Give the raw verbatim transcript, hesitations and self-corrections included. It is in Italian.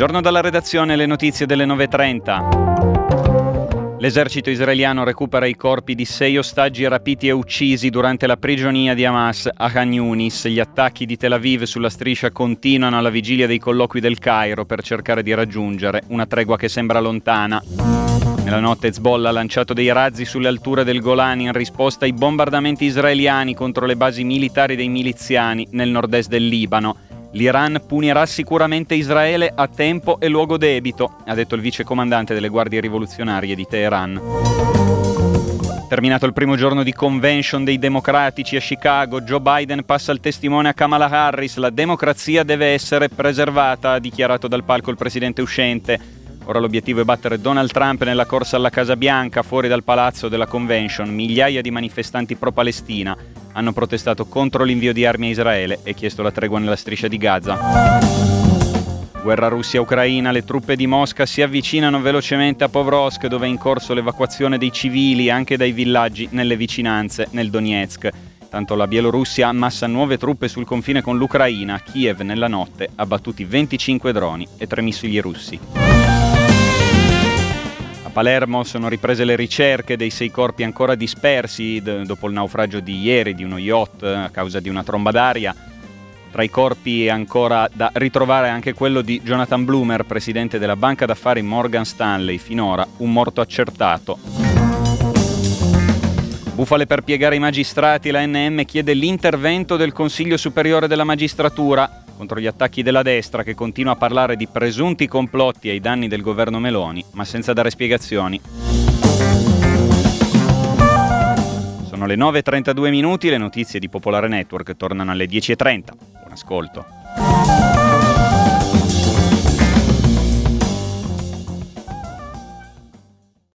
Buongiorno dalla redazione, le notizie delle nove e trenta. L'esercito israeliano recupera i corpi di sei ostaggi rapiti e uccisi durante la prigionia di Hamas a Khan Yunis. Gli attacchi di Tel Aviv sulla striscia continuano alla vigilia dei colloqui del Cairo per cercare di raggiungere una tregua che sembra lontana. Nella notte Hezbollah ha lanciato dei razzi sulle alture del Golan in risposta ai bombardamenti israeliani contro le basi militari dei miliziani nel nord-est del Libano. L'Iran punirà sicuramente Israele a tempo e luogo debito, ha detto il vice comandante delle guardie rivoluzionarie di Teheran. Terminato il primo giorno di convention dei democratici a Chicago, Joe Biden passa il testimone a Kamala Harris. La democrazia deve essere preservata, ha dichiarato dal palco il presidente uscente. Ora l'obiettivo è battere Donald Trump nella corsa alla Casa Bianca. Fuori dal palazzo della convention, migliaia di manifestanti pro-Palestina hanno protestato contro l'invio di armi a Israele e chiesto la tregua nella striscia di Gaza. Guerra Russia-Ucraina, le truppe di Mosca si avvicinano velocemente a Povrovsk, dove è in corso l'evacuazione dei civili anche dai villaggi nelle vicinanze, nel Donetsk. Tanto la Bielorussia ammassa nuove truppe sul confine con l'Ucraina. Kiev nella notte ha battuti venticinque droni e tre missili russi. A Palermo sono riprese le ricerche dei sei corpi ancora dispersi d- dopo il naufragio di ieri di uno yacht a causa di una tromba d'aria. Tra i corpi è ancora da ritrovare anche quello di Jonathan Bloomer, presidente della banca d'affari Morgan Stanley, finora un morto accertato. Bufale per piegare i magistrati, la N M chiede l'intervento del Consiglio Superiore della Magistratura contro gli attacchi della destra, che continua a parlare di presunti complotti ai danni del governo Meloni, ma senza dare spiegazioni. Sono le nove e trentadue minuti, le notizie di Popolare Network tornano alle dieci e trenta. Buon ascolto.